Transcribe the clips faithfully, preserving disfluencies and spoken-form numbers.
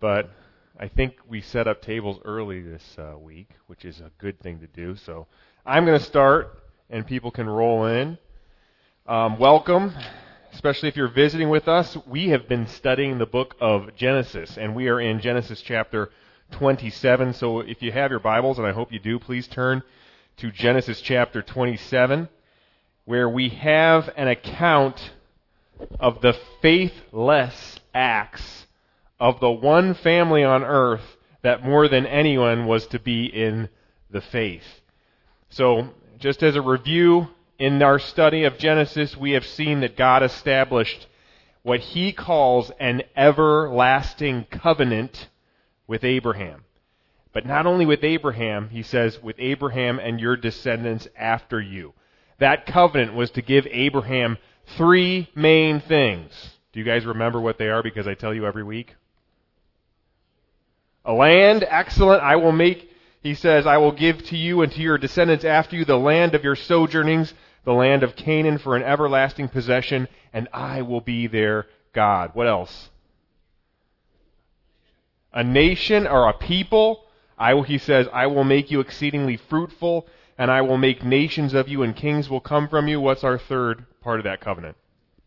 but I think we set up tables early this uh, week, which is a good thing to do. So I'm going to start, and people can roll in. Um, welcome, especially if you're visiting with us. We have been studying the book of Genesis, and we are in Genesis chapter twenty-seven. So if you have your Bibles, and I hope you do, please turn to Genesis chapter twenty-seven, where we have an account of the faithless acts of the one family on earth that more than anyone was to be in the faith. So, just as a review, in our study of Genesis, we have seen that God established what He calls an everlasting covenant with Abraham. But not only with Abraham, He says, with Abraham and your descendants after you. That covenant was to give Abraham three main things. Do you guys remember what they are? Because I tell you every week. A land, excellent, I will make, he says, I will give to you and to your descendants after you the land of your sojournings, the land of Canaan for an everlasting possession, and I will be their God. What else? A nation or a people. I will, he says, I will make you exceedingly fruitful, and I will make nations of you, and kings will come from you. What's our third part of that covenant?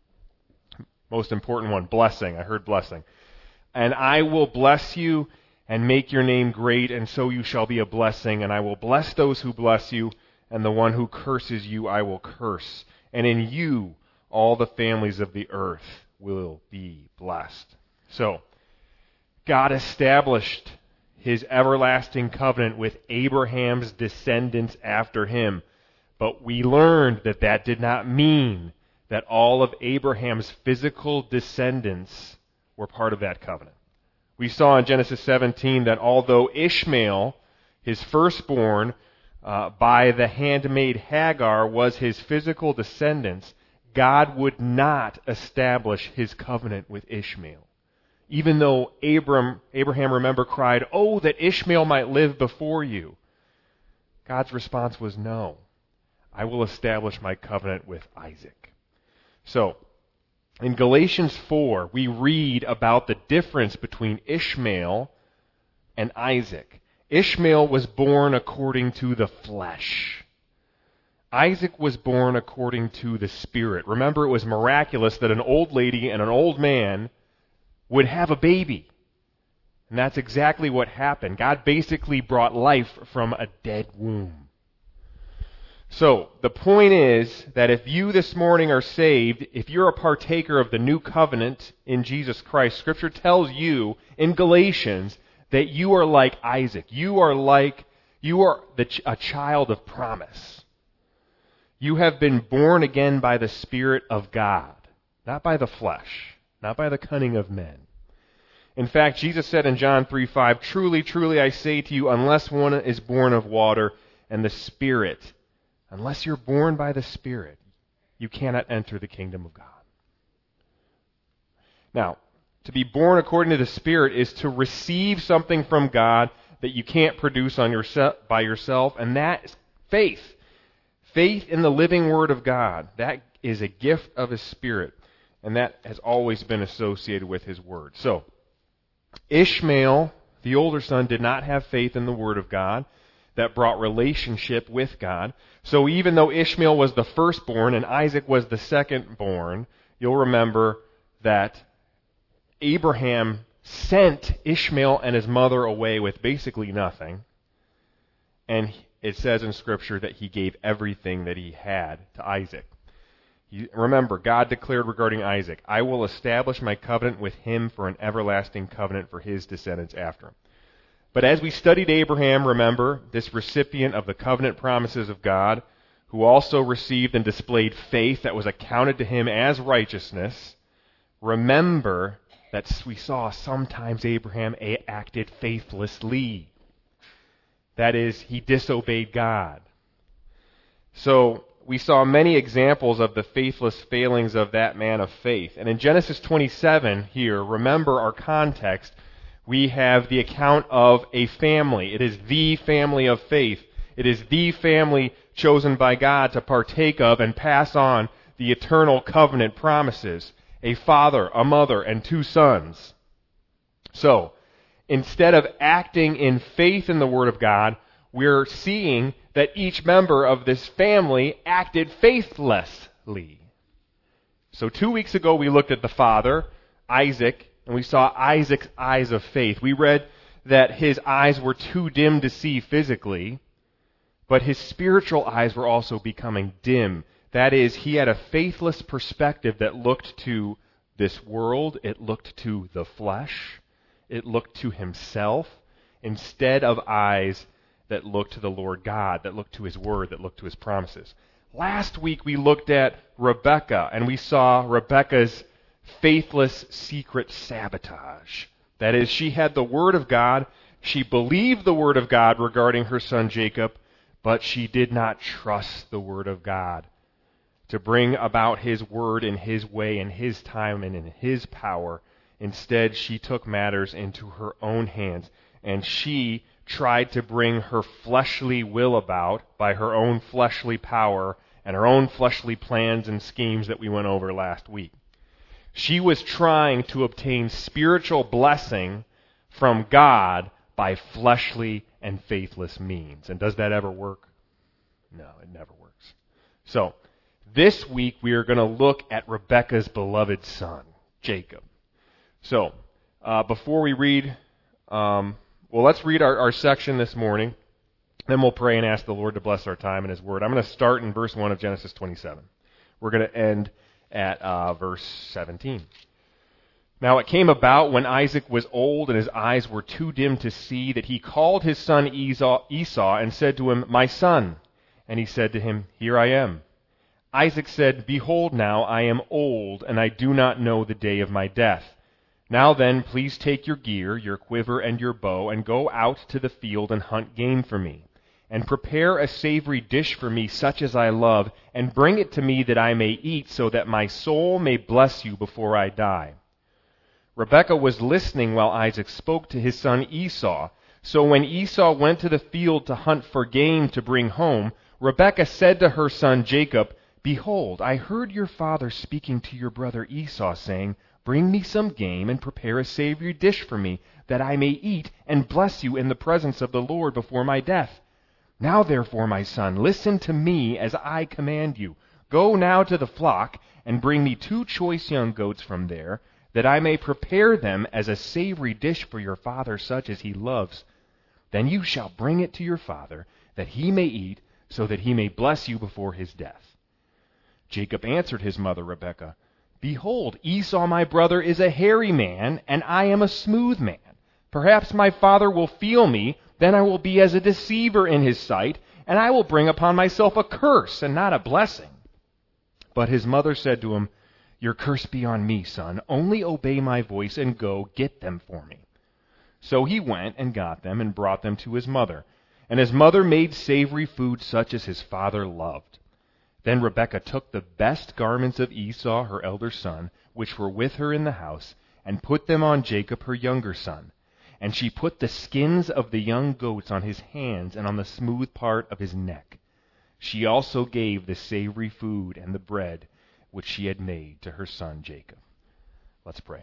Most important one, blessing. I heard blessing. And I will bless you and make your name great, and so you shall be a blessing. And I will bless those who bless you, and the one who curses you I will curse. And in you all the families of the earth will be blessed. So, God established His everlasting covenant with Abraham's descendants after him. But we learned that that did not mean that all of Abraham's physical descendants were part of that covenant. We saw in Genesis seventeen that although Ishmael, his firstborn, uh, by the handmaid Hagar, was his physical descendants, God would not establish His covenant with Ishmael. Even though Abram, Abraham, remember, cried, "Oh, that Ishmael might live before you." God's response was, "No, I will establish my covenant with Isaac." So, in Galatians four, we read about the difference between Ishmael and Isaac. Ishmael was born according to the flesh. Isaac was born according to the Spirit. Remember, it was miraculous that an old lady and an old man would have a baby. And that's exactly what happened. God basically brought life from a dead womb. So, the point is that if you this morning are saved, if you're a partaker of the new covenant in Jesus Christ, Scripture tells you in Galatians that you are like Isaac. You are like, you are the ch- a child of promise. You have been born again by the Spirit of God, not by the flesh, not by the cunning of men. In fact, Jesus said in John three five, "Truly, truly, I say to you, unless one is born of water and the Spirit, unless you're born by the Spirit, you cannot enter the kingdom of God." Now, to be born according to the Spirit is to receive something from God that you can't produce on yourself by yourself, and that is faith. Faith in the living Word of God. That is a gift of His Spirit, and that has always been associated with His Word. So, Ishmael, the older son, did not have faith in the Word of God that brought relationship with God. So even though Ishmael was the firstborn and Isaac was the secondborn, you'll remember that Abraham sent Ishmael and his mother away with basically nothing. And it says in Scripture that he gave everything that he had to Isaac. You, remember, God declared regarding Isaac, "I will establish my covenant with him for an everlasting covenant for his descendants after him." But as we studied Abraham, remember, this recipient of the covenant promises of God, who also received and displayed faith that was accounted to him as righteousness, remember that we saw sometimes Abraham acted faithlessly. That is, he disobeyed God. So, we saw many examples of the faithless failings of that man of faith. And in Genesis twenty-seven here, remember our context, we have the account of a family. It is the family of faith. It is the family chosen by God to partake of and pass on the eternal covenant promises. A father, a mother, and two sons. So, instead of acting in faith in the Word of God, we're seeing that each member of this family acted faithlessly. So two weeks ago we looked at the father, Isaac, and we saw Isaac's eyes of faith. We read that his eyes were too dim to see physically, but his spiritual eyes were also becoming dim. That is, he had a faithless perspective that looked to this world, it looked to the flesh, it looked to himself, instead of eyes that looked to the Lord God, that looked to His Word, that looked to His promises. Last week we looked at Rebekah, and we saw Rebekah's faithless secret sabotage. That is, she had the Word of God, she believed the Word of God regarding her son Jacob, but she did not trust the Word of God to bring about His Word in His way, in His time, and in His power. Instead, she took matters into her own hands, and she tried to bring her fleshly will about by her own fleshly power and her own fleshly plans and schemes that we went over last week. She was trying to obtain spiritual blessing from God by fleshly and faithless means. And does that ever work? No, it never works. So, this week we are going to look at Rebekah's beloved son, Jacob. So, uh, before we read... Um, Well, let's read our, our section this morning. Then we'll pray and ask the Lord to bless our time in His Word. I'm going to start in verse one of Genesis twenty-seven. We're going to end at uh, verse seventeen. Now it came about when Isaac was old and his eyes were too dim to see that he called his son Esau, Esau and said to him, "My son." And he said to him, "Here I am." Isaac said, "Behold now, I am old, and I do not know the day of my death. Now then, please take your gear, your quiver, and your bow, and go out to the field and hunt game for me. And prepare a savory dish for me, such as I love, and bring it to me that I may eat, so that my soul may bless you before I die." Rebekah was listening while Isaac spoke to his son Esau. So when Esau went to the field to hunt for game to bring home, Rebekah said to her son Jacob, "Behold, I heard your father speaking to your brother Esau, saying, 'Bring me some game and prepare a savory dish for me, that I may eat and bless you in the presence of the Lord before my death. Now therefore, my son, listen to me as I command you. Go now to the flock and bring me two choice young goats from there, that I may prepare them as a savory dish for your father, such as he loves. Then you shall bring it to your father, that he may eat, so that he may bless you before his death.' Jacob answered his mother Rebekah, 'Behold, Esau my brother is a hairy man, and I am a smooth man. Perhaps my father will feel me, then I will be as a deceiver in his sight, and I will bring upon myself a curse and not a blessing.' But his mother said to him, 'Your curse be on me, son. Only obey my voice and go get them for me.' So he went and got them and brought them to his mother. And his mother made savory food such as his father loved. Then Rebekah took the best garments of Esau, her elder son, which were with her in the house, and put them on Jacob, her younger son. And she put the skins of the young goats on his hands and on the smooth part of his neck. She also gave the savory food and the bread which she had made to her son Jacob." Let's pray.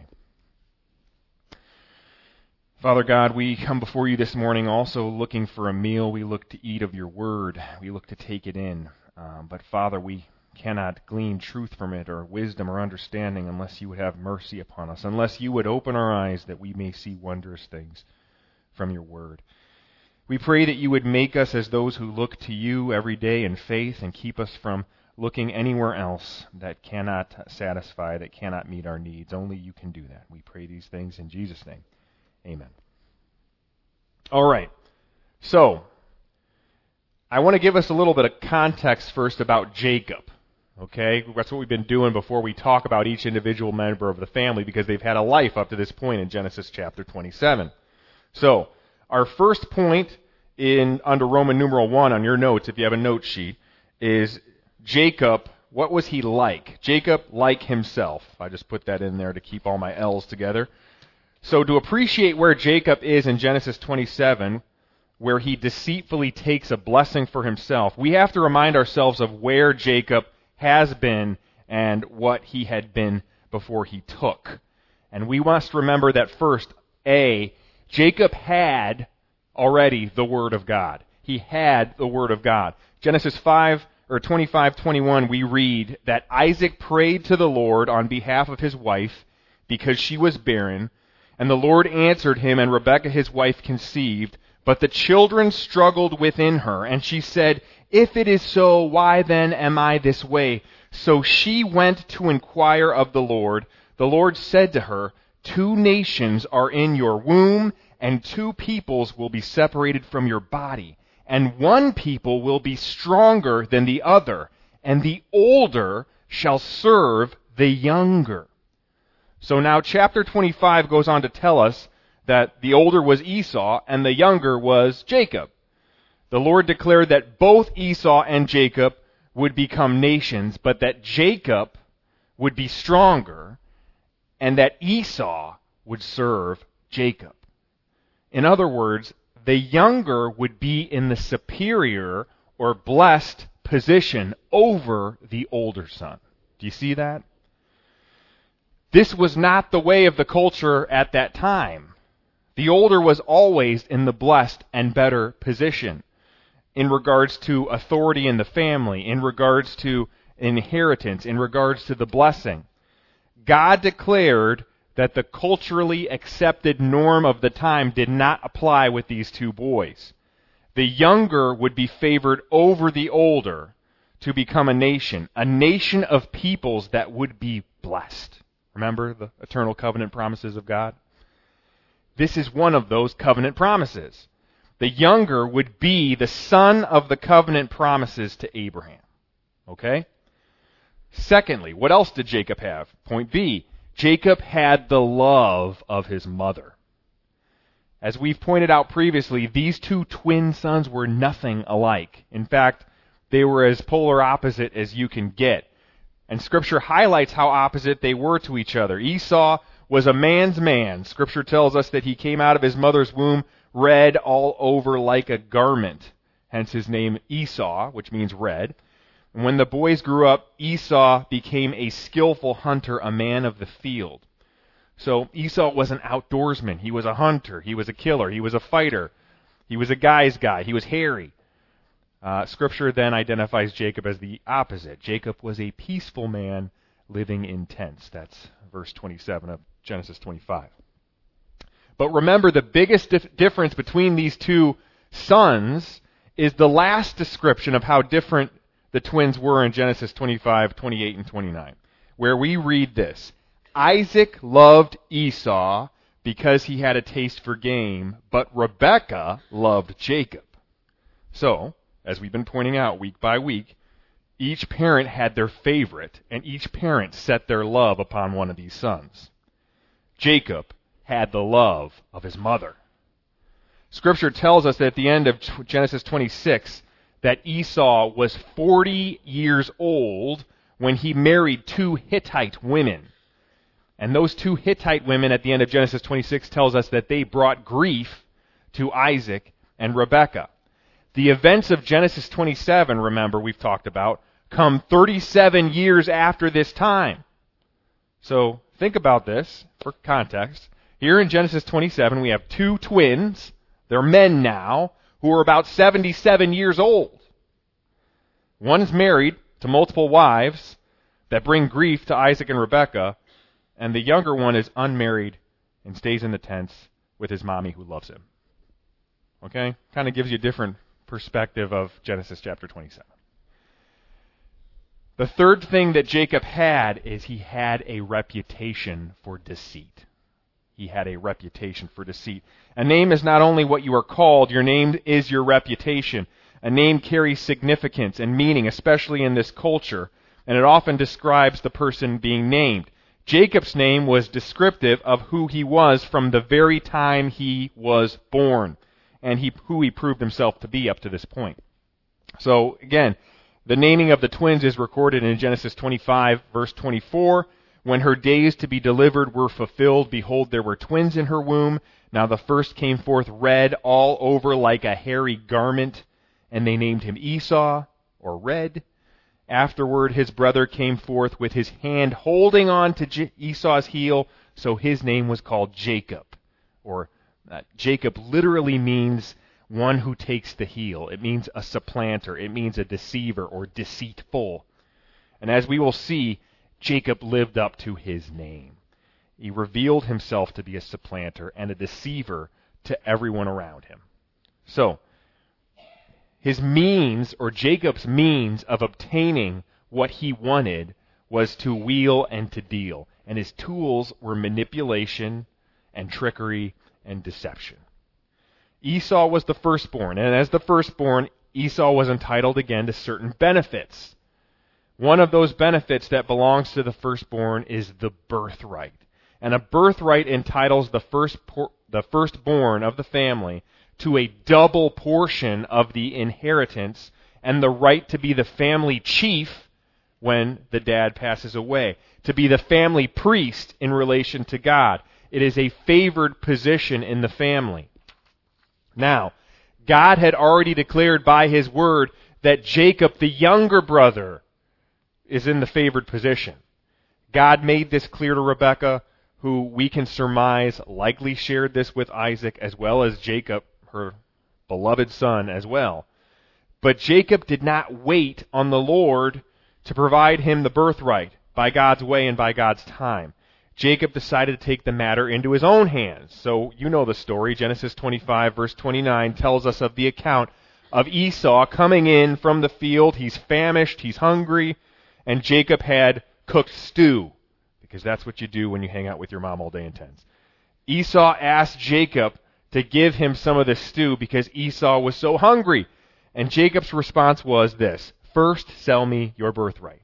Father God, we come before you this morning also looking for a meal. We look to eat of your word. We look to take it in. Um, but Father, we cannot glean truth from it or wisdom or understanding unless you would have mercy upon us, unless you would open our eyes that we may see wondrous things from your word. We pray that you would make us as those who look to you every day in faith and keep us from looking anywhere else that cannot satisfy, that cannot meet our needs. Only you can do that. We pray these things in Jesus' name. Amen. All right. So, I want to give us a little bit of context first about Jacob. Okay? That's what we've been doing before we talk about each individual member of the family, because they've had a life up to this point in Genesis chapter twenty-seven. So, our first point in under Roman numeral one on your notes, if you have a note sheet, is Jacob. What was he like? Jacob like himself. I just put that in there to keep all my L's together. So to appreciate where Jacob is in Genesis twenty-seven, where he deceitfully takes a blessing for himself, we have to remind ourselves of where Jacob has been and what he had been before he took. And we must remember that first, A, Jacob had already the Word of God. He had the Word of God. Genesis five or twenty-five twenty-one, we read that Isaac prayed to the Lord on behalf of his wife because she was barren, and the Lord answered him, and Rebekah his wife conceived. But the children struggled within her, and she said, "If it is so, why then am I this way?" So she went to inquire of the Lord. The Lord said to her, "Two nations are in your womb, and two peoples will be separated from your body. And one people will be stronger than the other, and the older shall serve the younger." So now chapter twenty-five goes on to tell us that the older was Esau and the younger was Jacob. The Lord declared that both Esau and Jacob would become nations, but that Jacob would be stronger and that Esau would serve Jacob. In other words, the younger would be in the superior or blessed position over the older son. Do you see that? This was not the way of the culture at that time. The older was always in the blessed and better position in regards to authority in the family, in regards to inheritance, in regards to the blessing. God declared that the culturally accepted norm of the time did not apply with these two boys. The younger would be favored over the older to become a nation, a nation of peoples that would be blessed. Remember the eternal covenant promises of God? This is one of those covenant promises. The younger would be the son of the covenant promises to Abraham. Okay? Secondly, what else did Jacob have? Point B. Jacob had the love of his mother. As we've pointed out previously, these two twin sons were nothing alike. In fact, they were as polar opposite as you can get. And Scripture highlights how opposite they were to each other. Esau was a man's man. Scripture tells us that he came out of his mother's womb red all over like a garment. Hence his name Esau, which means red. And when the boys grew up, Esau became a skillful hunter, a man of the field. So Esau was an outdoorsman. He was a hunter. He was a killer. He was a fighter. He was a guy's guy. He was hairy. Uh, scripture then identifies Jacob as the opposite. Jacob was a peaceful man living in tents. That's verse twenty-seven of Genesis twenty-five. But remember, the biggest dif- difference between these two sons is the last description of how different the twins were in Genesis twenty-five, twenty-eight, and twenty-nine, where we read this. Isaac loved Esau because he had a taste for game, but Rebekah loved Jacob. So, as we've been pointing out week by week, each parent had their favorite, and each parent set their love upon one of these sons. Jacob had the love of his mother. Scripture tells us that at the end of Genesis twenty-six, that Esau was forty years old when he married two Hittite women. And those two Hittite women at the end of Genesis twenty-six tells us that they brought grief to Isaac and Rebekah. The events of Genesis twenty-seven, remember, we've talked about, come thirty-seven years after this time. So think about this for context. Here in Genesis twenty-seven, we have two twins. They're men now, who are about seventy-seven years old. One is married to multiple wives that bring grief to Isaac and Rebekah, and the younger one is unmarried and stays in the tents with his mommy who loves him. Okay? Kind of gives you a different perspective of Genesis chapter twenty-seven. The third thing that Jacob had is he had a reputation for deceit. He had a reputation for deceit. A name is not only what you are called, your name is your reputation. A name carries significance and meaning, especially in this culture, and it often describes the person being named. Jacob's name was descriptive of who he was from the very time he was born, and he, who he proved himself to be up to this point. So, again, the naming of the twins is recorded in Genesis twenty-five, verse twenty-four. When her days to be delivered were fulfilled, behold, there were twins in her womb. Now the first came forth red all over like a hairy garment, and they named him Esau, or Red. Afterward, his brother came forth with his hand holding on to J- Esau's heel, so his name was called Jacob, or Uh, Jacob literally means one who takes the heel. It means a supplanter. It means a deceiver or deceitful. And as we will see, Jacob lived up to his name. He revealed himself to be a supplanter and a deceiver to everyone around him. So, his means, or Jacob's means of obtaining what he wanted, was to wheel and to deal. And his tools were manipulation and trickery and deception. Esau was the firstborn, and as the firstborn, Esau was entitled again to certain benefits. One of those benefits that belongs to the firstborn is the birthright. And a birthright entitles the first por- the firstborn of the family to a double portion of the inheritance and the right to be the family chief when the dad passes away, to be the family priest in relation to God. It is a favored position in the family. Now, God had already declared by his word that Jacob, the younger brother, is in the favored position. God made this clear to Rebekah, who we can surmise likely shared this with Isaac as well as Jacob, her beloved son, as well. But Jacob did not wait on the Lord to provide him the birthright by God's way and by God's time. Jacob decided to take the matter into his own hands. So you know the story. Genesis twenty-five, verse twenty-nine, tells us of the account of Esau coming in from the field. He's famished, he's hungry, and Jacob had cooked stew, because that's what you do when you hang out with your mom all day in tents. Esau asked Jacob to give him some of the stew because Esau was so hungry. And Jacob's response was this: first, sell me your birthright.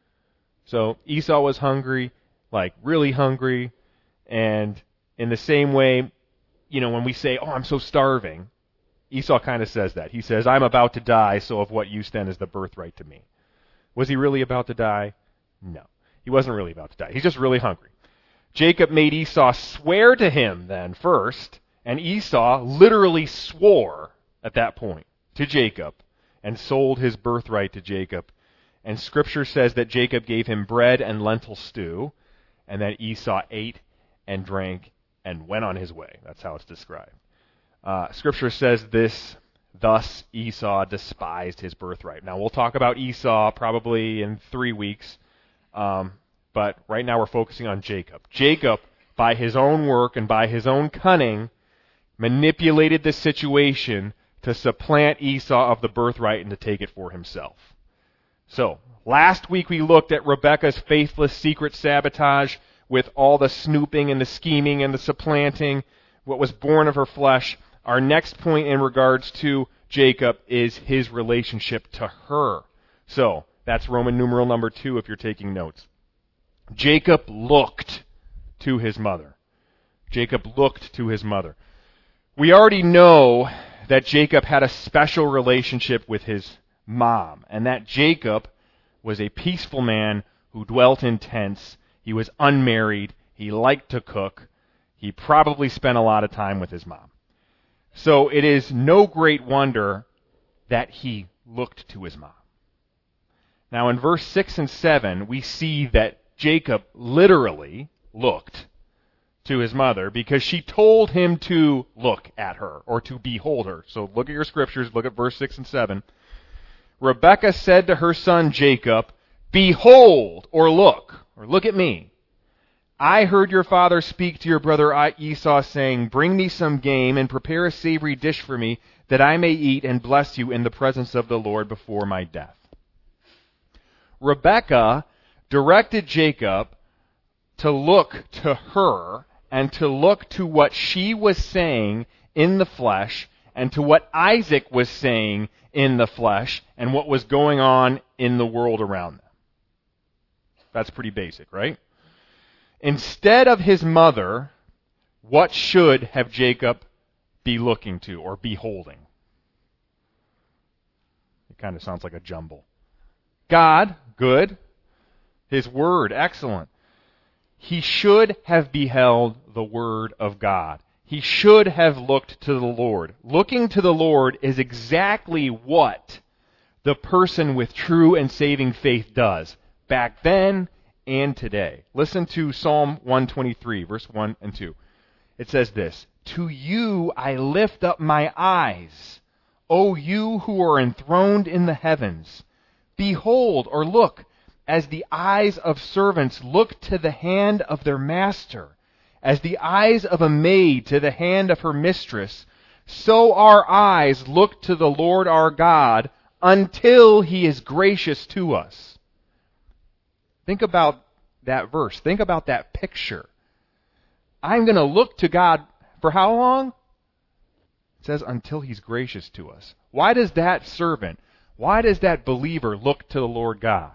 So Esau was hungry, like really hungry, and in the same way, you know, when we say, oh, I'm so starving, Esau kind of says that. He says, I'm about to die, so of what use then is the birthright to me? Was he really about to die? No. He wasn't really about to die. He's just really hungry. Jacob made Esau swear to him then first, and Esau literally swore at that point to Jacob and sold his birthright to Jacob. And Scripture says that Jacob gave him bread and lentil stew, and that Esau ate and drank and went on his way. That's how it's described. Uh, Scripture says this: thus Esau despised his birthright. Now, we'll talk about Esau probably in three weeks, um, but right now we're focusing on Jacob. Jacob, by his own work and by his own cunning, manipulated the situation to supplant Esau of the birthright and to take it for himself. So, last week we looked at Rebekah's faithless secret sabotage with all the snooping and the scheming and the supplanting, what was born of her flesh. Our next point in regards to Jacob is his relationship to her. So, that's Roman numeral number two if you're taking notes. Jacob looked to his mother. Jacob looked to his mother. We already know that Jacob had a special relationship with his mom, and that Jacob was a peaceful man who dwelt in tents. He was unmarried. He liked to cook. He probably spent a lot of time with his mom. So it is no great wonder that he looked to his mom. Now in verse six and seven, we see that Jacob literally looked to his mother because she told him to look at her or to behold her. So look at your scriptures, look at verse six and seven. Rebekah said to her son Jacob, behold, or look, or look at me. I heard your father speak to your brother Esau, saying, bring me some game and prepare a savory dish for me, that I may eat and bless you in the presence of the Lord before my death. Rebekah directed Jacob to look to her and to look to what she was saying in the flesh and to what Isaac was saying in the flesh and what was going on in the world around them. That's pretty basic, right? Instead of his mother, what should have Jacob be looking to or beholding? It kind of sounds like a jumble. God, good. His word, excellent. He should have beheld the word of God. He should have looked to the Lord. Looking to the Lord is exactly what the person with true and saving faith does, back then and today. Listen to Psalm one twenty-three, verse one and two. It says this, "To you I lift up my eyes, O you who are enthroned in the heavens. Behold," or look, "as the eyes of servants look to the hand of their master, as the eyes of a maid to the hand of her mistress, so our eyes look to the Lord our God until He is gracious to us." Think about that verse. Think about that picture. I'm going to look to God for how long? It says until He's gracious to us. Why does that servant, why does that believer look to the Lord God?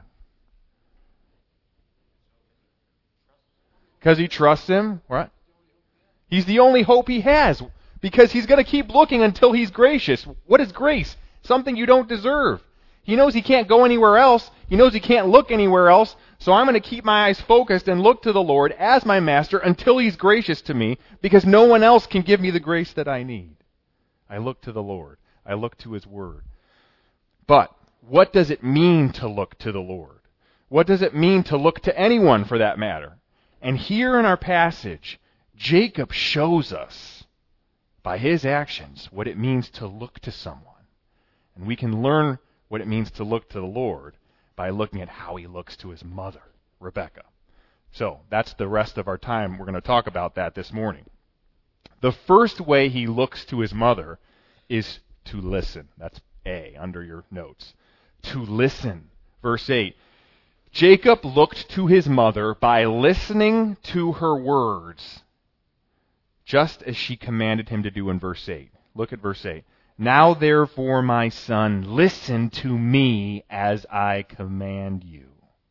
Because he trusts Him, right? He's the only hope he has, because he's going to keep looking until He's gracious. What is grace? Something you don't deserve. He knows he can't go anywhere else. He knows he can't look anywhere else. So I'm going to keep my eyes focused and look to the Lord as my master until He's gracious to me, because no one else can give me the grace that I need. I look to the Lord. I look to His Word. But what does it mean to look to the Lord? What does it mean to look to anyone for that matter? And here in our passage, Jacob shows us by his actions what it means to look to someone. And we can learn what it means to look to the Lord by looking at how he looks to his mother, Rebekah. So that's the rest of our time. We're going to talk about that this morning. The first way he looks to his mother is to listen. That's A, under your notes. To listen. Verse eight. Jacob looked to his mother by listening to her words, just as she commanded him to do in verse eight. Look at verse eight. "Now therefore, my son, listen to me as I command you."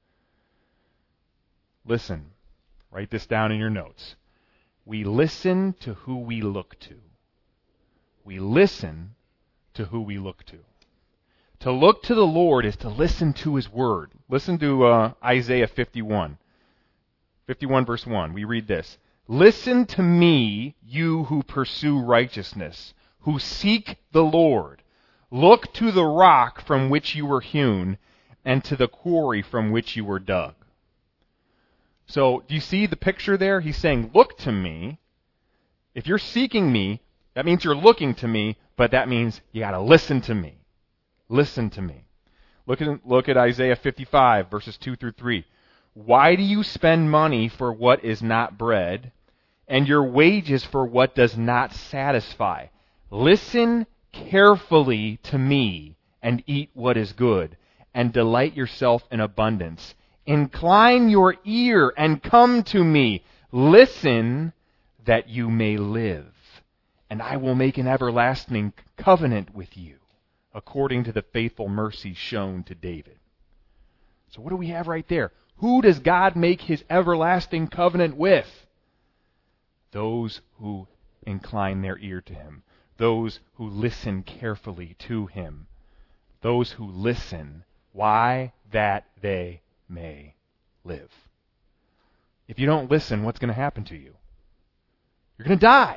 Listen. Write this down in your notes. We listen to who we look to. We listen to who we look to. To look to the Lord is to listen to His Word. Listen to uh, Isaiah fifty-one. fifty-one verse one. We read this. "Listen to me, you who pursue righteousness, who seek the Lord. Look to the rock from which you were hewn, and to the quarry from which you were dug." So, do you see the picture there? He's saying, look to me. If you're seeking me, that means you're looking to me, but that means you got to listen to me. Listen to me. Look at, look at Isaiah fifty-five, verses two through three. "Why do you spend money for what is not bread, and your wages for what does not satisfy? Listen carefully to me, and eat what is good, and delight yourself in abundance. Incline your ear and come to me. Listen that you may live, and I will make an everlasting covenant with you, according to the faithful mercy shown to David." So what do we have right there? Who does God make His everlasting covenant with? Those who incline their ear to Him. Those who listen carefully to Him. Those who listen. Why? That they may live. If you don't listen, what's going to happen to you? You're going to die.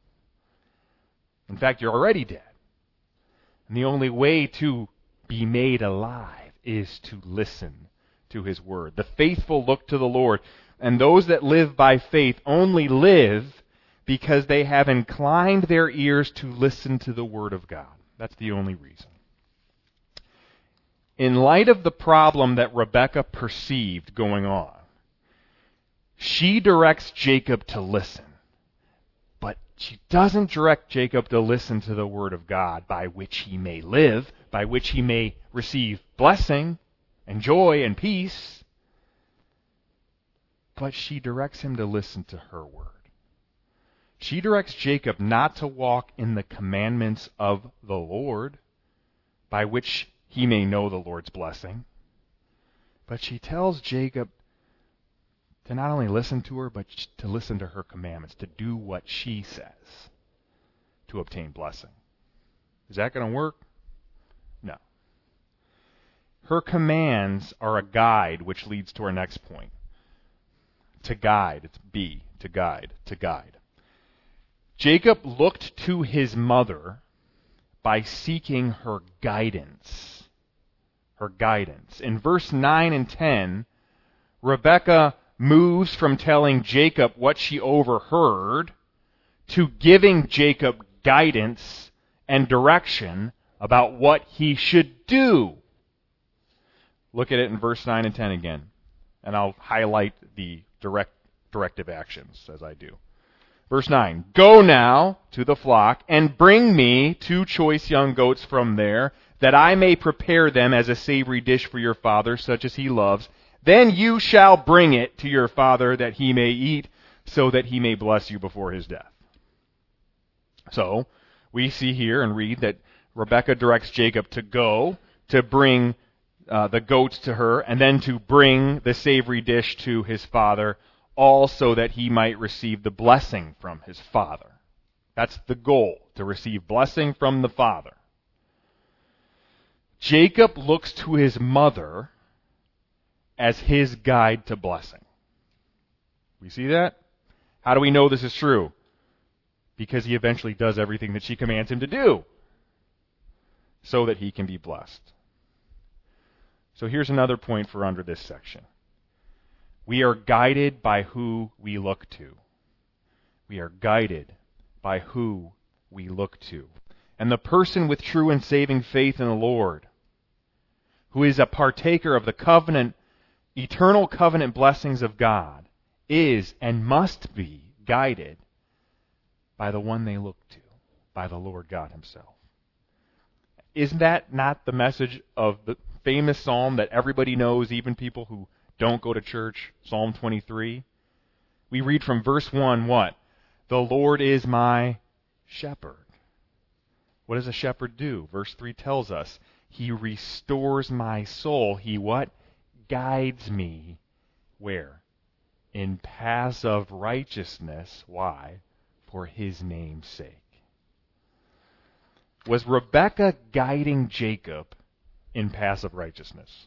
In fact, you're already dead. And the only way to be made alive is to listen to His Word. The faithful look to the Lord, and those that live by faith only live because they have inclined their ears to listen to the Word of God. That's the only reason. In light of the problem that Rebekah perceived going on, she directs Jacob to listen. But she doesn't direct Jacob to listen to the Word of God, by which he may live, by which he may receive blessing and joy and peace. But she directs him to listen to her Word. She directs Jacob not to walk in the commandments of the Lord, by which he may know the Lord's blessing. But she tells Jacob to not only listen to her, but to listen to her commandments, to do what she says to obtain blessing. Is that going to work? No. Her commands are a guide, which leads to our next point. To guide. It's B. To guide. To guide. Jacob looked to his mother by seeking her guidance. Her guidance. In verse nine and ten, Rebekah moves from telling Jacob what she overheard to giving Jacob guidance and direction about what he should do. Look at it in verse nine and ten again, and I'll highlight the direct directive actions as I do. Verse nine, "Go now to the flock and bring me two choice young goats from there, that I may prepare them as a savory dish for your father, such as he loves. Then you shall bring it to your father, that he may eat, so that he may bless you before his death." So, we see here and read that Rebekah directs Jacob to go, to bring uh, the goats to her, and then to bring the savory dish to his father, all so that he might receive the blessing from his father. That's the goal, to receive blessing from the father. Jacob looks to his mother as his guide to blessing. We see that? How do we know this is true? Because he eventually does everything that she commands him to do, so that he can be blessed. So here's another point for under this section. We are guided by who we look to. We are guided by who we look to. And the person with true and saving faith in the Lord, who is a partaker of the covenant, eternal covenant blessings of God, is and must be guided by the one they look to, by the Lord God himself. Isn't that not the message of the famous psalm that everybody knows, even people who don't go to church, Psalm twenty-three? We read from verse one, what? "The Lord is my shepherd." What does a shepherd do? Verse three tells us, "He restores my soul." He what? Guides me. Where? In paths of righteousness. Why? For his name's sake. Was Rebekah guiding Jacob in paths of righteousness?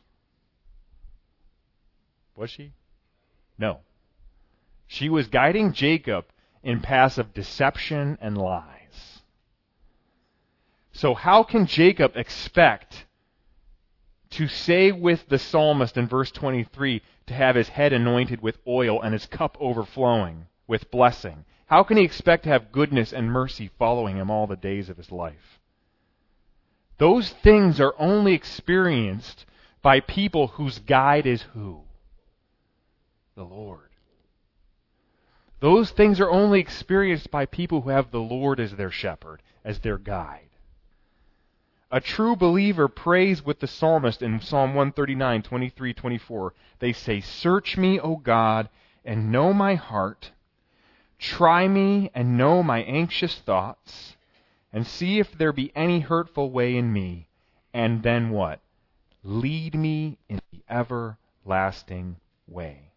Was she? No. She was guiding Jacob in paths of deception and lies. So how can Jacob expect to say with the psalmist in verse twenty-three to have his head anointed with oil and his cup overflowing with blessing? How can he expect to have goodness and mercy following him all the days of his life? Those things are only experienced by people whose guide is who? The Lord. Those things are only experienced by people who have the Lord as their shepherd, as their guide. A true believer prays with the psalmist in Psalm one thirty-nine, twenty-three, twenty-four. They say, "Search me, O God, and know my heart. Try me and know my anxious thoughts, and see if there be any hurtful way in me, and then what? Lead me in the everlasting way."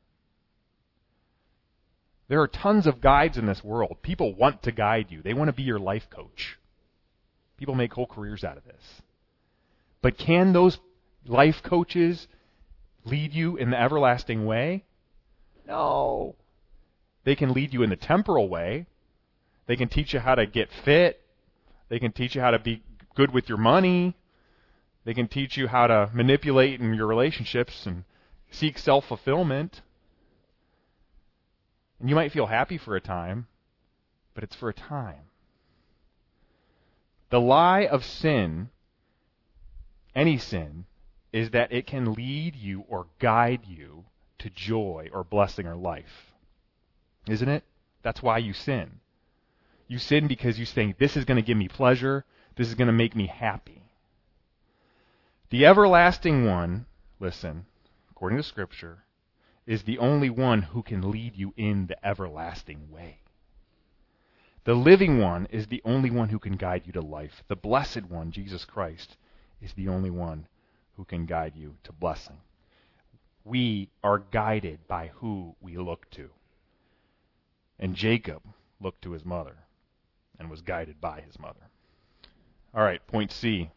There are tons of guides in this world. People want to guide you. They want to be your life coach. People make whole careers out of this. But can those life coaches lead you in the everlasting way? No. They can lead you in the temporal way. They can teach you how to get fit. They can teach you how to be good with your money. They can teach you how to manipulate in your relationships and seek self-fulfillment. And you might feel happy for a time, but it's for a time. The lie of sin, any sin, is that it can lead you or guide you to joy or blessing or life. Isn't it? That's why you sin. You sin because you think, this is going to give me pleasure, this is going to make me happy. The everlasting one, listen, according to Scripture, is the only one who can lead you in the everlasting way. The living one is the only one who can guide you to life. The blessed one, Jesus Christ, is the only one who can guide you to blessing. We are guided by who we look to. And Jacob looked to his mother and was guided by his mother. All right, point C.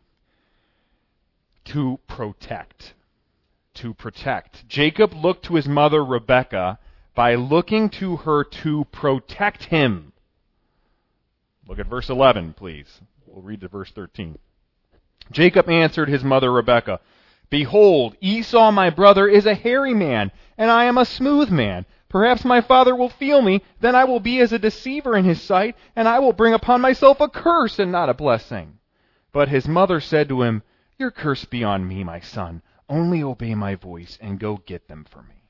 To protect. To protect. Jacob looked to his mother Rebekah by looking to her to protect him. Look at verse eleven, please. We'll read to verse thirteen. Jacob answered his mother Rebekah, "Behold, Esau my brother is a hairy man, and I am a smooth man. Perhaps my father will feel me, then I will be as a deceiver in his sight, and I will bring upon myself a curse and not a blessing. But his mother said to him, Your curse be on me, my son. Only obey my voice and go get them for me.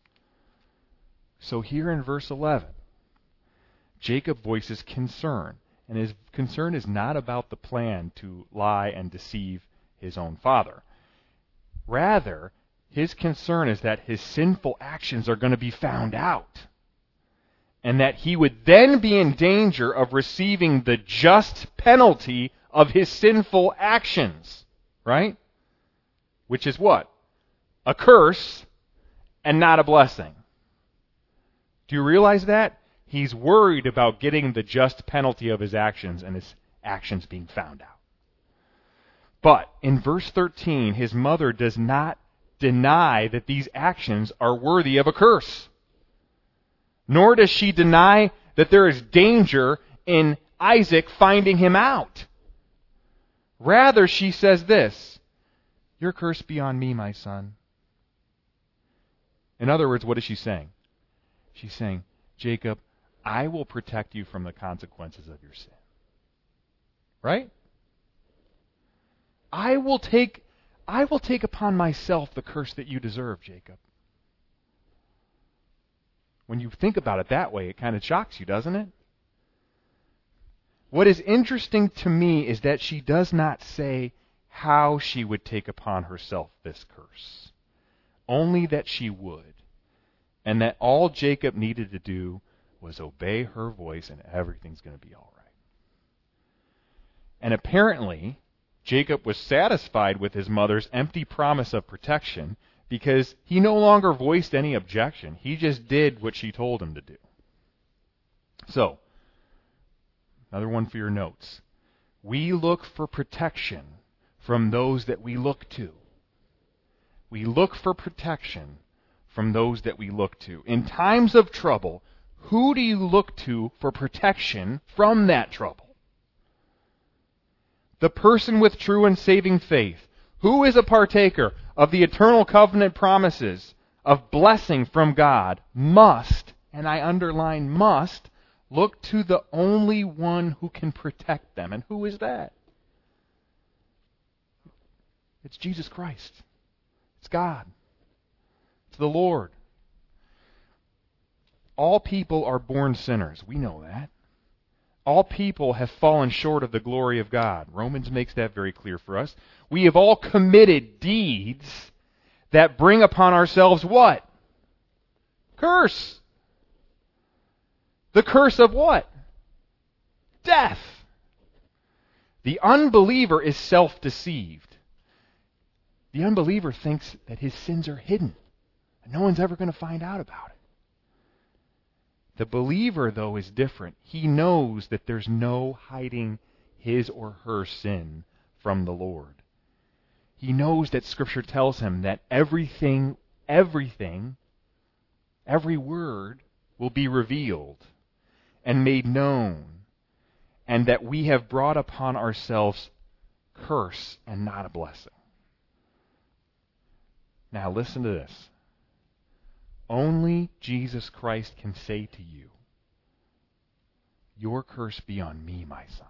So here in verse eleven, Jacob voices concern, and his concern is not about the plan to lie and deceive his own father. Rather, his concern is that his sinful actions are going to be found out, and that he would then be in danger of receiving the just penalty of his sinful actions, right? Which is what? A curse and not a blessing. Do you realize that? He's worried about getting the just penalty of his actions and his actions being found out. But in verse thirteen, his mother does not deny that these actions are worthy of a curse. Nor does she deny that there is danger in Isaac finding him out. Rather, she says this, Your curse be on me, my son. In other words, what is she saying? She's saying, Jacob, I will protect you from the consequences of your sin. Right? I will take, I will take upon myself the curse that you deserve, Jacob. When you think about it that way, it kind of shocks you, doesn't it? What is interesting to me is that she does not say how she would take upon herself this curse. Only that she would. And that all Jacob needed to do was obey her voice and everything's going to be all right. And apparently, Jacob was satisfied with his mother's empty promise of protection because he no longer voiced any objection. He just did what she told him to do. So, another one for your notes. We look for protection from those that we look to. We look for protection from those that we look to. In times of trouble, who do you look to for protection from that trouble? The person with true and saving faith, who is a partaker of the eternal covenant promises of blessing from God, must, and I underline must, look to the only one who can protect them. And who is that? It's Jesus Christ. It's God. It's the Lord. All people are born sinners. We know that. All people have fallen short of the glory of God. Romans makes that very clear for us. We have all committed deeds that bring upon ourselves what? Curse. The curse of what? Death. The unbeliever is self-deceived. The unbeliever thinks that his sins are hidden, and no one's ever going to find out about it. The believer, though, is different. He knows that there's no hiding his or her sin from the Lord. He knows that Scripture tells him that everything, everything, every word will be revealed and made known, and that we have brought upon ourselves curse and not a blessing. Now listen to this. Only Jesus Christ can say to you, Your curse be on me, my son.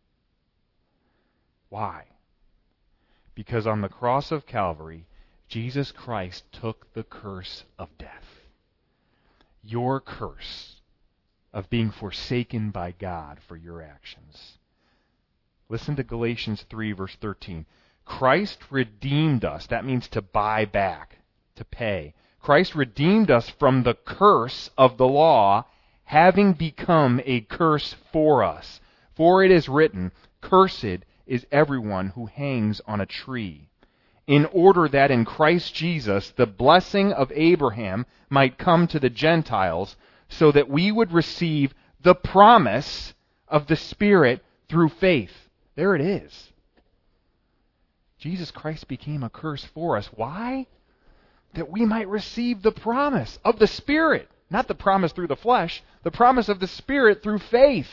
Why? Because on the cross of Calvary, Jesus Christ took the curse of death. Your curse of being forsaken by God for your actions. Listen to Galatians three, verse thirteen. Christ redeemed us. That means to buy back, to pay. Christ redeemed us from the curse of the law, having become a curse for us. For it is written, Cursed is everyone who hangs on a tree, in order that in Christ Jesus the blessing of Abraham might come to the Gentiles, so that we would receive the promise of the Spirit through faith. There it is. Jesus Christ became a curse for us. Why? That we might receive the promise of the Spirit. Not the promise through the flesh, the promise of the Spirit through faith.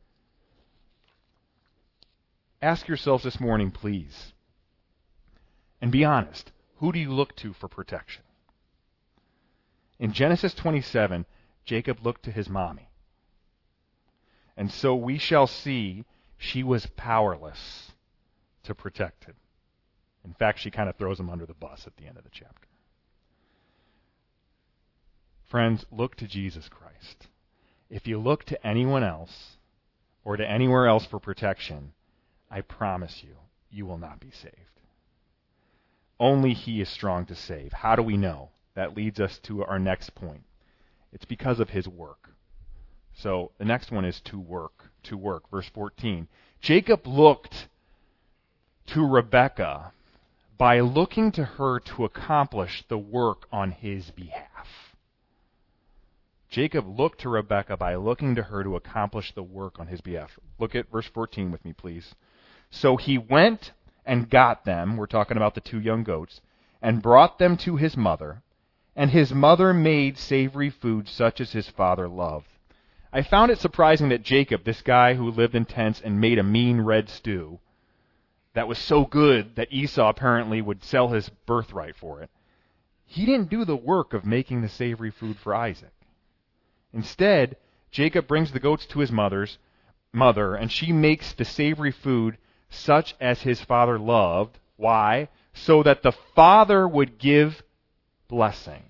Ask yourselves this morning, please, and be honest. Who do you look to for protection? In Genesis twenty-seven, Jacob looked to his mommy. And so we shall see she was powerless to protect him. In fact, she kind of throws him under the bus at the end of the chapter. Friends, look to Jesus Christ. If you look to anyone else or to anywhere else for protection, I promise you, you will not be saved. Only He is strong to save. How do we know? That leads us to our next point. It's because of His work. So the next one is to work. To work. Verse fourteen. Jacob looked to Rebekah by looking to her to accomplish the work on his behalf. Jacob looked to Rebekah by looking to her to accomplish the work on his behalf. Look at verse fourteen with me, please. So he went and got them, we're talking about the two young goats, and brought them to his mother, and his mother made savory food such as his father loved. I found it surprising that Jacob, this guy who lived in tents and made a mean red stew, that was so good that Esau apparently would sell his birthright for it, he didn't do the work of making the savory food for Isaac. Instead, Jacob brings the goats to his mother's mother, and she makes the savory food such as his father loved. Why? So that the father would give blessing.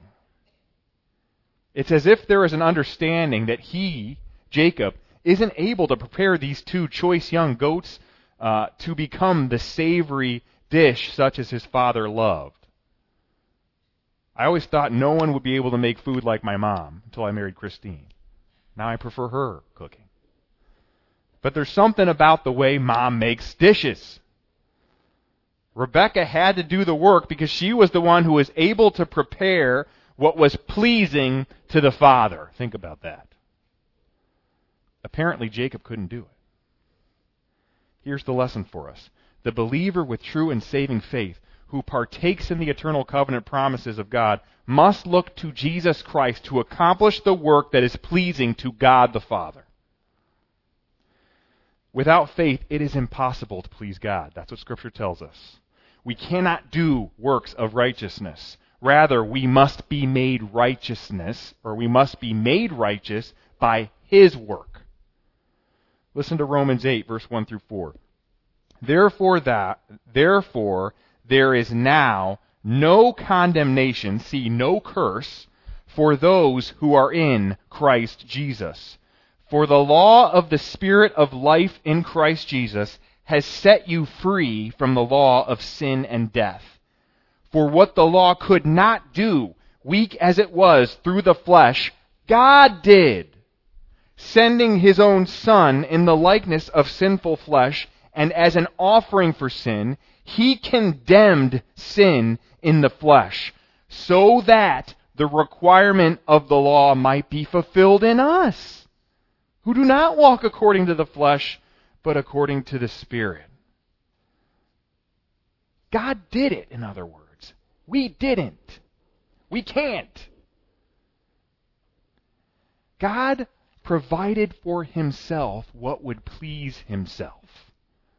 It's as if there is an understanding that he, Jacob, isn't able to prepare these two choice young goats uh, to become the savory dish such as his father loved. I always thought no one would be able to make food like my mom until I married Christine. Now I prefer her cooking. But there's something about the way Mom makes dishes. Rebekah had to do the work because she was the one who was able to prepare what was pleasing to the Father. Think about that. Apparently Jacob couldn't do it. Here's the lesson for us. The believer with true and saving faith who partakes in the eternal covenant promises of God must look to Jesus Christ to accomplish the work that is pleasing to God the Father. Without faith, it is impossible to please God. That's what Scripture tells us. We cannot do works of righteousness. Rather, we must be made righteousness, or we must be made righteous by His work. Listen to Romans eight, verse one through four. Therefore that, therefore, there is now no condemnation, see, no curse, for those who are in Christ Jesus. For the law of the Spirit of life in Christ Jesus has set you free from the law of sin and death. For what the law could not do, weak as it was through the flesh, God did, sending His own Son in the likeness of sinful flesh, and as an offering for sin, He condemned sin in the flesh, so that the requirement of the law might be fulfilled in us, who do not walk according to the flesh, but according to the Spirit. God did it, in other words. We didn't. We can't. God provided for Himself what would please Himself.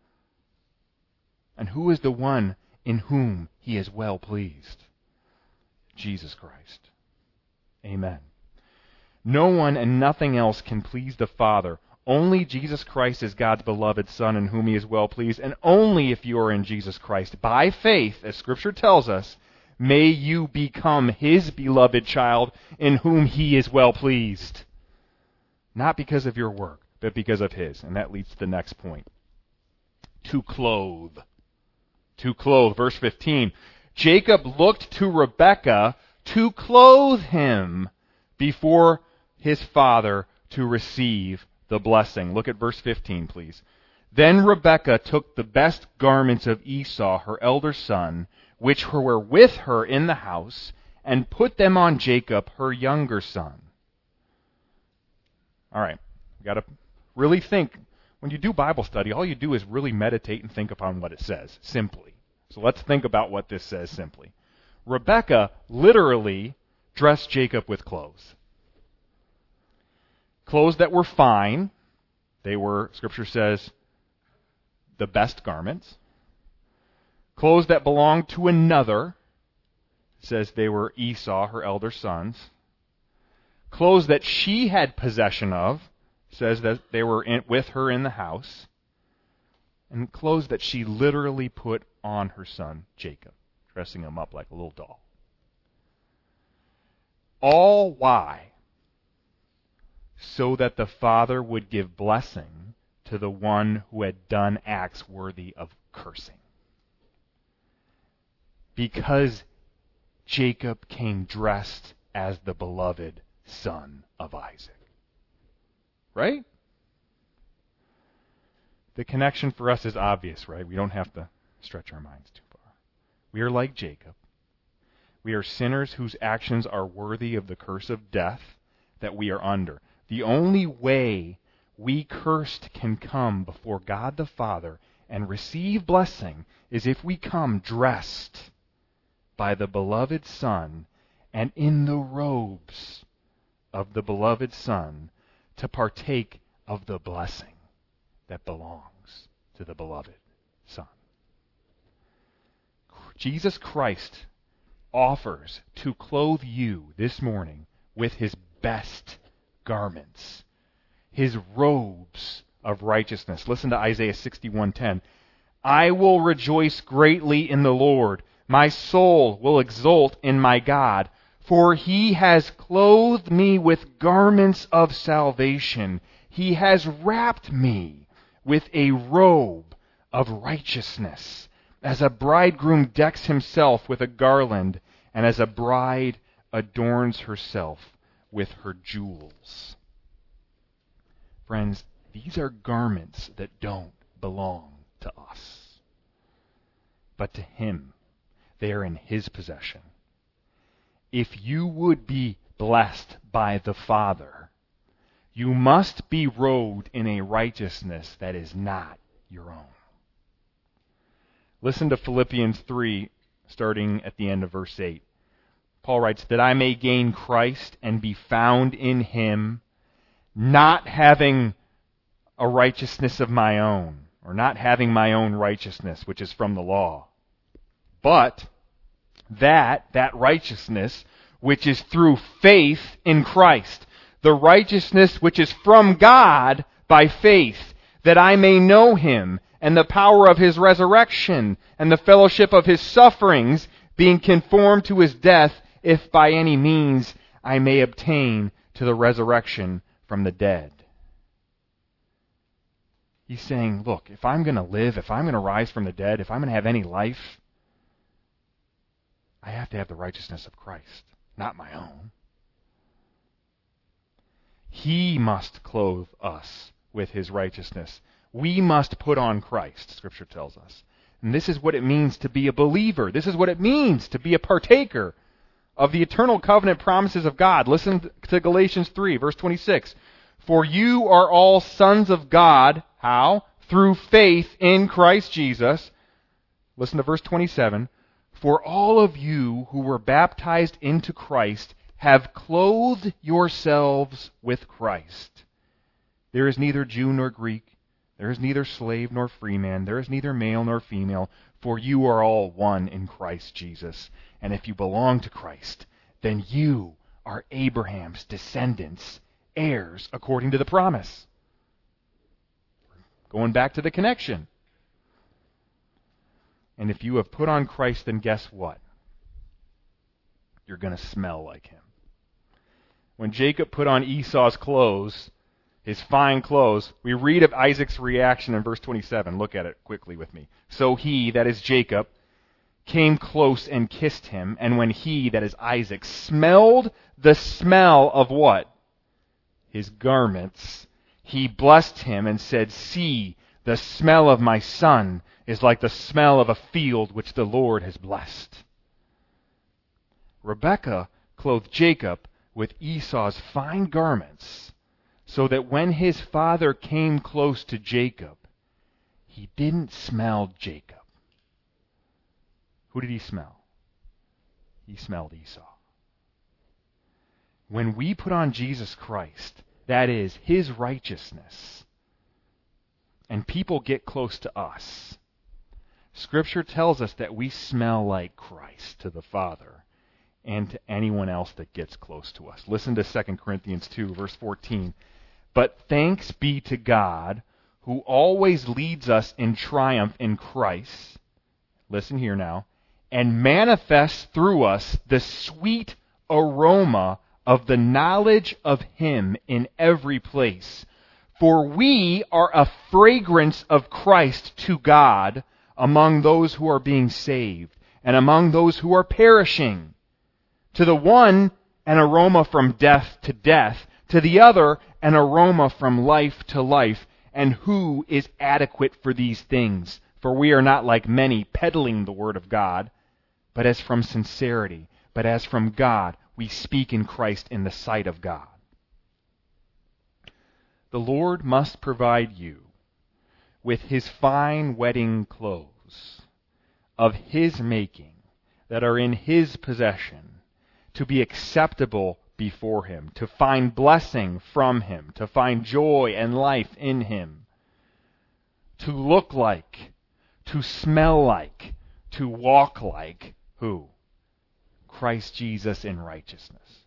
And who is the one in whom He is well pleased? Jesus Christ. Amen. No one and nothing else can please the Father. Only Jesus Christ is God's beloved Son in whom He is well pleased. And only if you are in Jesus Christ, by faith, as Scripture tells us, may you become His beloved child in whom He is well pleased. Not because of your work, but because of His. And that leads to the next point. To clothe. To clothe. Verse fifteen. Jacob looked to Rebekah to clothe him before his father to receive the blessing. Look at verse fifteen, please. Then Rebekah took the best garments of Esau, her elder son, which were with her in the house, and put them on Jacob, her younger son. All right, you got to really think. When you do Bible study, all you do is really meditate and think upon what it says, simply. So let's think about what this says simply. Rebekah literally dressed Jacob with clothes. Clothes that were fine. They were, Scripture says, the best garments. Clothes that belonged to another. It says they were Esau, her elder sons. clothes that she had possession of, says that they were in, with her in the house, and clothes that she literally put on her son Jacob, dressing him up like a little doll. All why? So that the father would give blessing to the one who had done acts worthy of cursing. Because Jacob came dressed as the beloved son of Isaac. Right? The connection for us is obvious, right? We don't have to stretch our minds too far. We are like Jacob. We are sinners whose actions are worthy of the curse of death that we are under. The only way we cursed can come before God the Father and receive blessing is if we come dressed by the beloved Son and in the robes of the beloved Son to partake of the blessing that belongs to the beloved Son. Jesus Christ offers to clothe you this morning with his best garments, his robes of righteousness. Listen to Isaiah sixty-one ten. I will rejoice greatly in the Lord. My soul will exult in my God, for he has clothed me with garments of salvation. He has wrapped me with a robe of righteousness, as a bridegroom decks himself with a garland, and as a bride adorns herself with her jewels. Friends, these are garments that don't belong to us, but to him. They are in his possession. If you would be blessed by the Father, you must be robed in a righteousness that is not your own. Listen to Philippians three, starting at the end of verse eight. Paul writes, that I may gain Christ and be found in him, not having a righteousness of my own, or not having my own righteousness, which is from the law, but that, that righteousness, which is through faith in Christ, the righteousness which is from God by faith, that I may know him, and the power of his resurrection, and the fellowship of his sufferings, being conformed to his death, if by any means I may obtain to the resurrection from the dead. He's saying, look, if I'm going to live, if I'm going to rise from the dead, if I'm going to have any life, I have to have the righteousness of Christ, not my own. He must clothe us with his righteousness. We must put on Christ, Scripture tells us. And this is what it means to be a believer. This is what it means to be a partaker of the eternal covenant promises of God. Listen to Galatians three, verse twenty-six. For you are all sons of God. How? Through faith in Christ Jesus. Listen to verse twenty-seven. For all of you who were baptized into Christ have clothed yourselves with Christ. There is neither Jew nor Greek. There is neither slave nor free man. There is neither male nor female. For you are all one in Christ Jesus. And if you belong to Christ, then you are Abraham's descendants, heirs according to the promise. Going back to the connection. And if you have put on Christ, then guess what? You're going to smell like him. When Jacob put on Esau's clothes, his fine clothes, we read of Isaac's reaction in verse twenty-seven. Look at it quickly with me. So he, that is Jacob, came close and kissed him, and when he, that is Isaac, smelled the smell of what? His garments, he blessed him and said, see, the smell of my son is like the smell of a field which the Lord has blessed. Rebekah clothed Jacob with Esau's fine garments, so that when his father came close to Jacob, he didn't smell Jacob. Who did he smell? He smelled Esau. When we put on Jesus Christ, that is, his righteousness, and people get close to us, Scripture tells us that we smell like Christ to the Father, and to anyone else that gets close to us. Listen to Second Corinthians two, verse fourteen. But thanks be to God, who always leads us in triumph in Christ, listen here now, and manifests through us the sweet aroma of the knowledge of Him in every place. For we are a fragrance of Christ to God among those who are being saved and among those who are perishing. To the one, an aroma from death to death. To the other, an aroma from life to life. And who is adequate for these things? For we are not like many peddling the word of God, but as from sincerity, but as from God, we speak in Christ in the sight of God. The Lord must provide you with His fine wedding clothes of His making that are in His possession to be acceptable before Him, to find blessing from Him, to find joy and life in Him, to look like, to smell like, to walk like who? Christ Jesus in righteousness.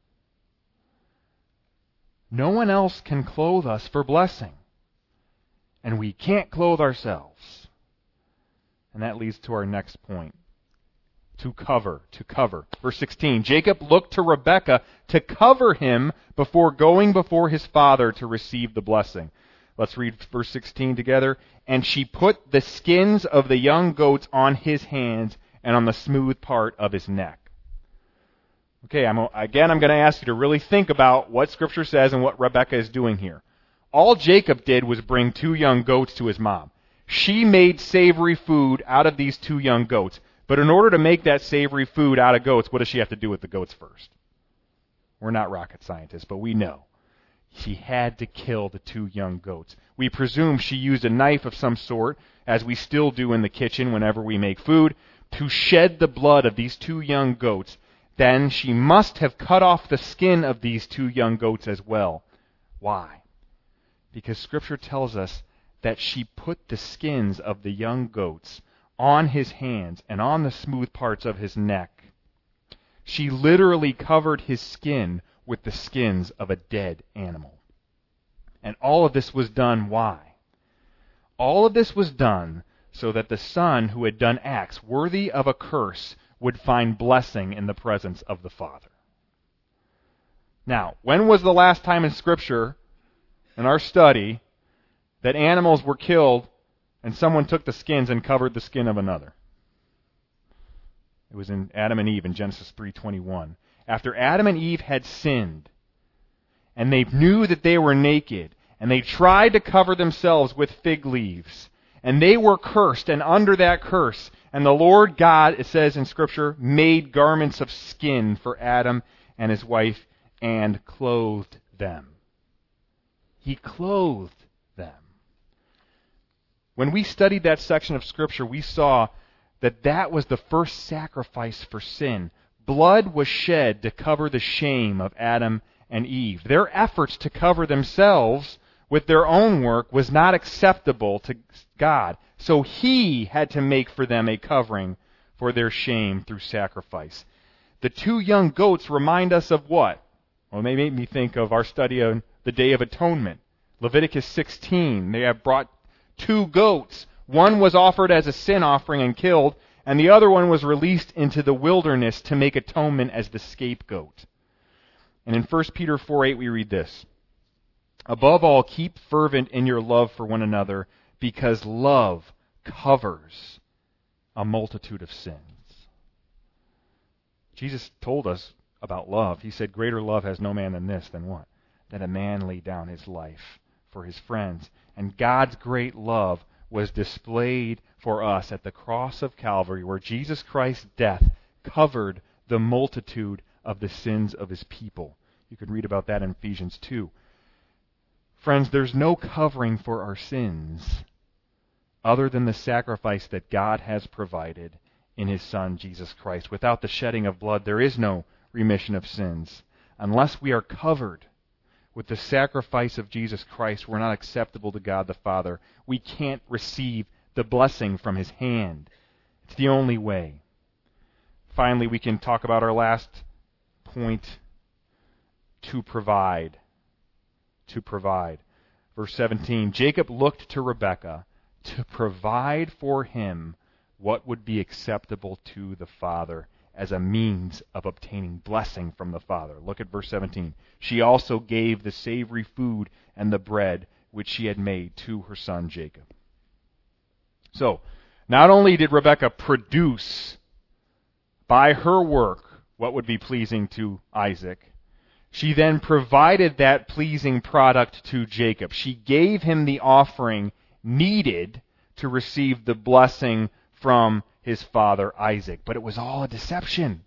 No one else can clothe us for blessing. And we can't clothe ourselves. And that leads to our next point. To cover, to cover. Verse sixteen, Jacob looked to Rebekah to cover him before going before his father to receive the blessing. Let's read verse sixteen together. And she put the skins of the young goats on his hands and on the smooth part of his neck. Okay, I'm, again, I'm going to ask you to really think about what Scripture says and what Rebekah is doing here. All Jacob did was bring two young goats to his mom. She made savory food out of these two young goats. But in order to make that savory food out of goats, what does she have to do with the goats first? We're not rocket scientists, but we know. She had to kill the two young goats. We presume she used a knife of some sort, as we still do in the kitchen whenever we make food, to shed the blood of these two young goats. Then she must have cut off the skin of these two young goats as well. Why? Because Scripture tells us that she put the skins of the young goats on his hands and on the smooth parts of his neck. She literally covered his skin with the skins of a dead animal. And all of this was done, why? All of this was done so that the son who had done acts worthy of a curse would find blessing in the presence of the Father. Now, when was the last time in Scripture, in our study, that animals were killed and someone took the skins and covered the skin of another? It was in Adam and Eve in Genesis three twenty-one. After Adam and Eve had sinned, and they knew that they were naked, and they tried to cover themselves with fig leaves, and they were cursed, and under that curse, and the Lord God, it says in Scripture, made garments of skin for Adam and his wife, and clothed them. He clothed them. When we studied that section of Scripture, we saw that that was the first sacrifice for sin. Blood was shed to cover the shame of Adam and Eve. Their efforts to cover themselves with their own work was not acceptable to God. So He had to make for them a covering for their shame through sacrifice. The two young goats remind us of what? Well, they made me think of our study on the Day of Atonement. Leviticus sixteen, they have brought two goats. One was offered as a sin offering and killed, and the other one was released into the wilderness to make atonement as the scapegoat. And in First Peter four eight we read this. Above all, keep fervent in your love for one another, because love covers a multitude of sins. Jesus told us about love. He said, greater love has no man than this, than what? That a man lay down his life for his friends. And God's great love was displayed for us at the cross of Calvary, where Jesus Christ's death covered the multitude of the sins of His people. You can read about that in Ephesians two. Friends, there's no covering for our sins other than the sacrifice that God has provided in His Son, Jesus Christ. Without the shedding of blood, there is no remission of sins. Unless we are covered with the sacrifice of Jesus Christ, we're not acceptable to God the Father. We can't receive the blessing from His hand. It's the only way. finally, we can talk about our last point, to provide. To provide. Verse seventeen, Jacob looked to Rebekah to provide for him what would be acceptable to the father as a means of obtaining blessing from the father. Look at verse seventeen. She also gave the savory food and the bread which she had made to her son Jacob. So, not only did Rebekah produce by her work what would be pleasing to Isaac, she then provided that pleasing product to Jacob. She gave him the offering needed to receive the blessing from his father Isaac. But it was all a deception.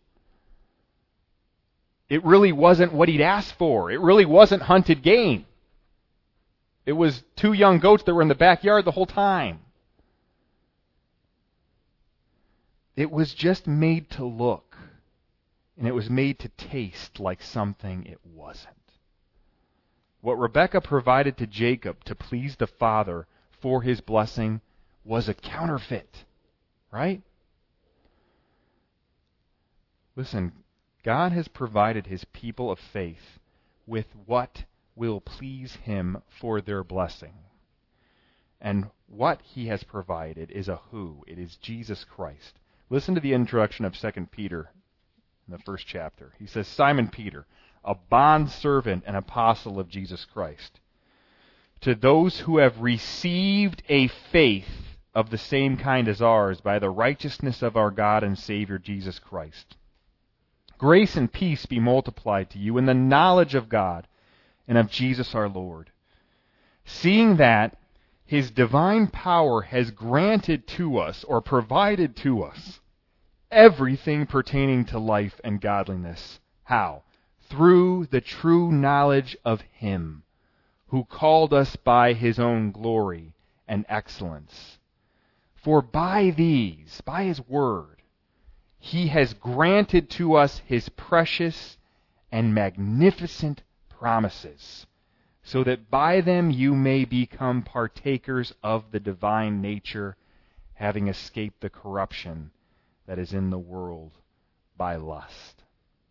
It really wasn't what he'd asked for. It really wasn't hunted game. It was two young goats that were in the backyard the whole time. It was just made to look, and it was made to taste like something it wasn't. What Rebekah provided to Jacob to please the father for his blessing was a counterfeit, right? Listen, God has provided his people of faith with what will please him for their blessing. And what he has provided is a who. It is Jesus Christ. Listen to the introduction of Second Peter in the first chapter. He says, Simon Peter, a bondservant and apostle of Jesus Christ, to those who have received a faith of the same kind as ours by the righteousness of our God and Savior Jesus Christ. Grace and peace be multiplied to you in the knowledge of God and of Jesus our Lord, seeing that his divine power has granted to us, or provided to us, everything pertaining to life and godliness. How? Through the true knowledge of him who called us by his own glory and excellence. For by these, by his word, he has granted to us his precious and magnificent promises, so that by them you may become partakers of the divine nature, having escaped the corruption that is in the world by lust.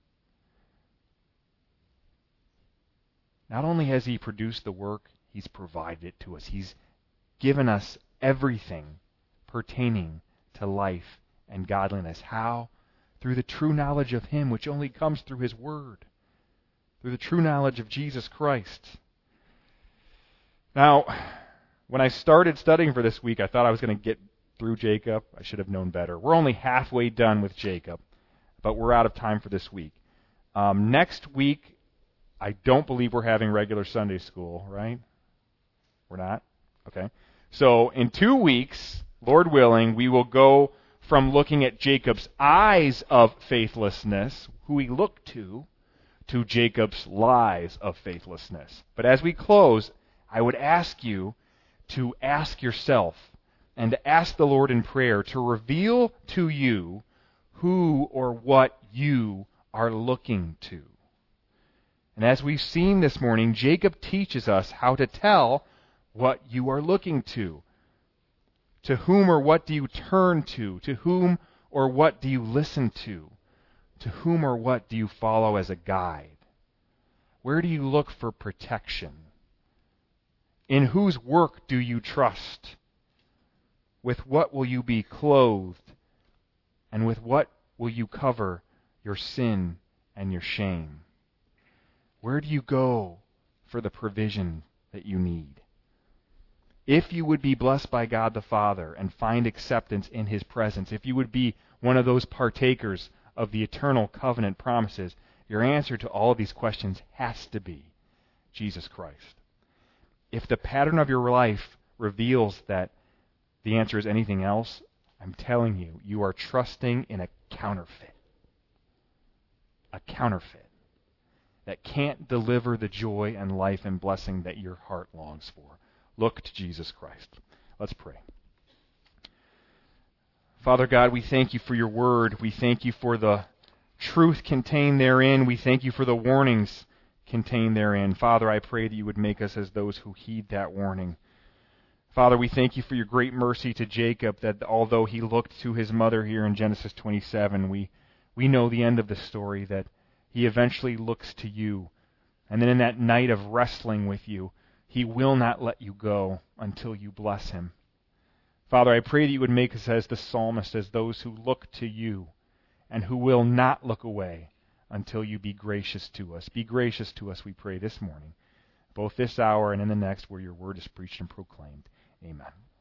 Not only has he produced the work, he's provided it to us. He's given us everything pertaining to life and godliness. How? Through the true knowledge of him, which only comes through his word. Through the true knowledge of Jesus Christ. Now, when I started studying for this week, I thought I was going to get through Jacob. I should have known better. We're only halfway done with Jacob, but we're out of time for this week. Um, next week, I don't believe we're having regular Sunday school, right? We're not? Okay. So in two weeks, Lord willing, we will go from looking at Jacob's eyes of faithlessness, who he looked to, to Jacob's lies of faithlessness. But as we close, I would ask you to ask yourself and to ask the Lord in prayer to reveal to you who or what you are looking to. And as we've seen this morning, Jacob teaches us how to tell what you are looking to. To whom or what do you turn to? To whom or what do you listen to? To whom or what do you follow as a guide? Where do you look for protection? In whose work do you trust? With what will you be clothed? And with what will you cover your sin and your shame? Where do you go for the provision that you need? If you would be blessed by God the Father and find acceptance in his presence, if you would be one of those partakers of the eternal covenant promises, your answer to all of these questions has to be Jesus Christ. If the pattern of your life reveals that the answer is anything else, I'm telling you, you are trusting in a counterfeit. A counterfeit that can't deliver the joy and life and blessing that your heart longs for. Look to Jesus Christ. Let's pray. Father God, we thank you for your word. We thank you for the truth contained therein. We thank you for the warnings contained therein. Father, I pray that you would make us as those who heed that warning. Father, we thank you for your great mercy to Jacob, that although he looked to his mother here in Genesis twenty-seven, we We know the end of the story, that he eventually looks to you. And then in that night of wrestling with you, he will not let you go until you bless him. Father, I pray that you would make us as the psalmist, as those who look to you and who will not look away until you be gracious to us. Be gracious to us, we pray this morning, both this hour and in the next, where your word is preached and proclaimed. Amen.